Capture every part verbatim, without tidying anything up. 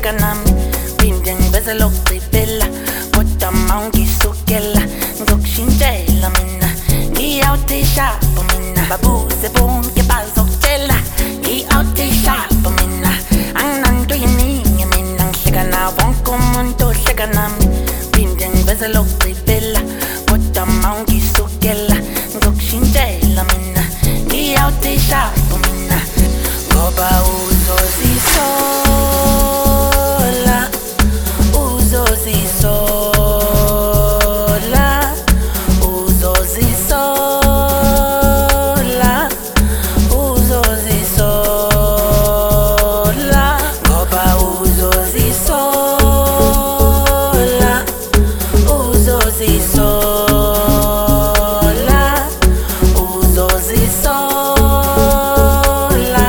uhleka nami phinde ngiveze lokugcibela kodwa mawungisukela ngizokushintshela mina ngiyawutishapo mina babuze bonke bazokutshela ngiyawutishapo mina anginanto yiningi mina ngihleka nawo wonke umuntu uhleka nami phinde ngiveze lokugcibela kodwa mawungisukela ngizokushintshela mina ngiyawutishapo mina ngoba uzozisola uzozisola uzozisola uzozisola ngoba uzozisola uzozisola uzozisola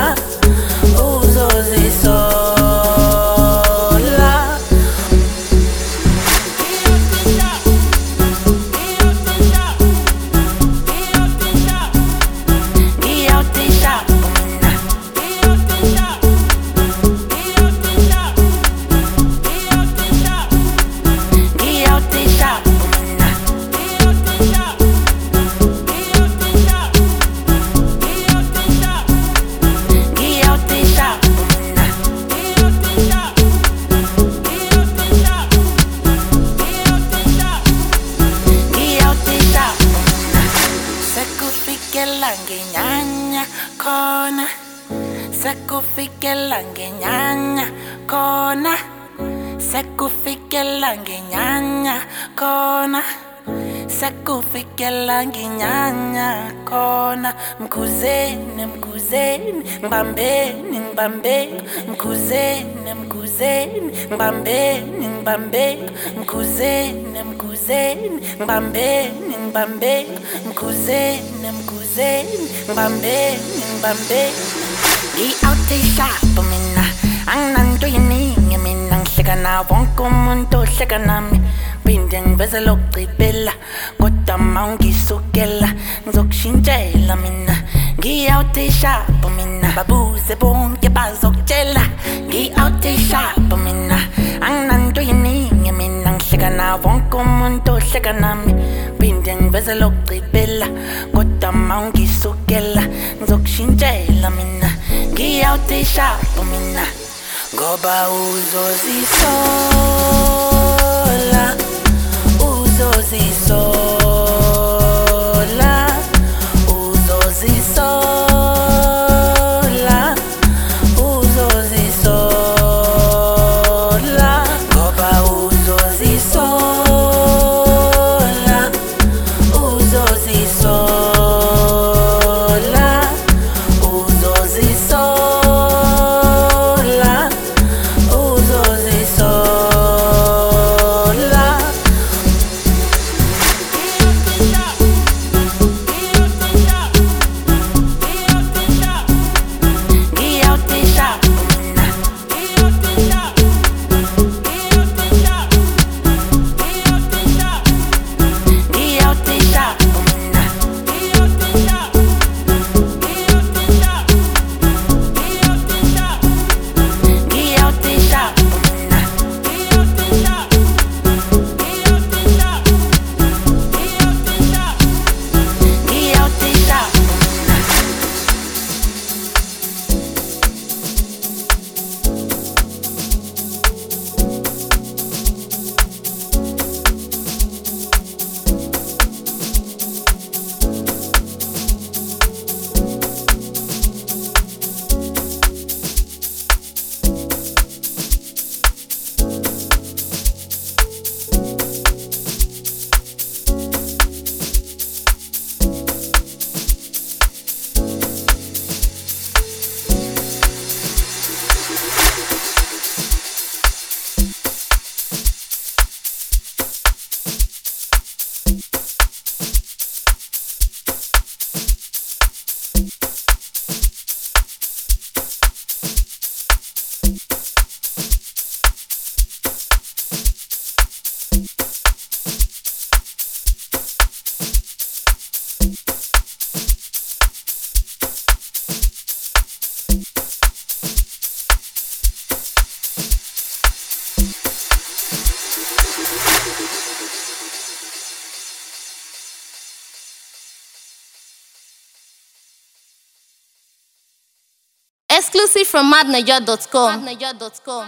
ngenyanya khona sekufikela ngenyanya khona sekufikela ngenyanya khona sekufikela ngenyanya khona mkhuzeni mkhuzeni ngibambeni ngibambeni mkhuzeni mkhuzeni ngibambeni ngibambeni mkhuzeni mkhuzeni ngibambeni ngibambeni mkhuzeni mkhuzeni ngibambeni ngibambeni ngiyawutishapo mina anginanto yiningi mina ngihleka nawo wonke umuntu uhleka nami phinde ngiveze lokugcibela kodwa mawungisukela ngizokushintshela mina ngiyawutishapo mina babuze bonke bazokutshela ngiyawutishapo mina anginanto yiningi mina ngihleka nawo wonke umuntu uhleka nami phinde ngiveze lokugcibela kodwa mawungisukela ngizokushintshela mina ngiyawutishapo mina ngoba uzozisola uzozisola uzozisola uzozisola ngoba uzozisola uzozisola uzozisola uzozisola Exclusive from madnaja dot com.